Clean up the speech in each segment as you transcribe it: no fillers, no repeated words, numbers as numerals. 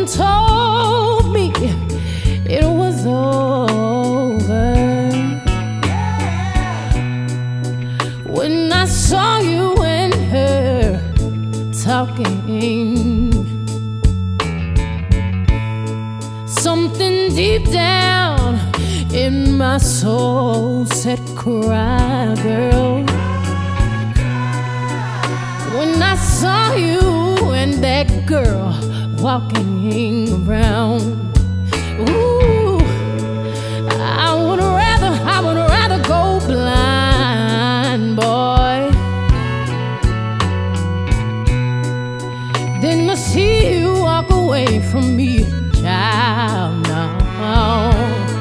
told me it was over. When I saw you and her talking, something deep down in my soul said, cry, girl. When I saw you and that girl walking around, ooh, I would rather go blind, boy, than to see you walk away from me, child. Now,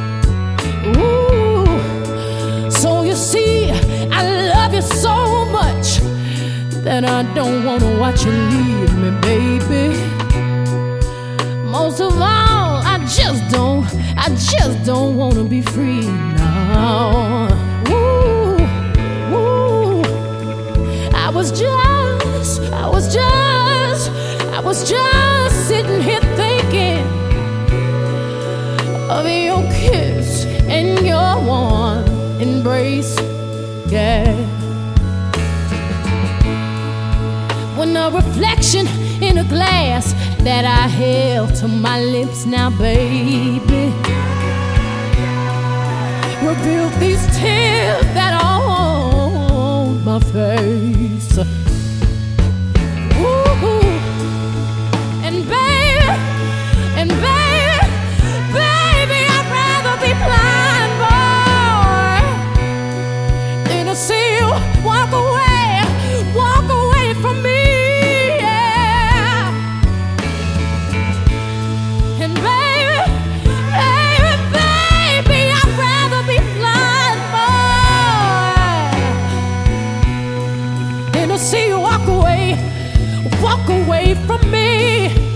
ooh, so you see, I love you so much that I don't wanna watch you leave me, baby. Most of all, I just don't wanna be free now. Ooh, ooh. I was just sitting here thinking of your kiss and your warm embrace, yeah. When a reflection in a glass that I held to my lips now, baby, revealed these tears that are on my face. Ooh, and baby, I'd rather be blind, boy, than to see you walk away from me. See you walk away from me.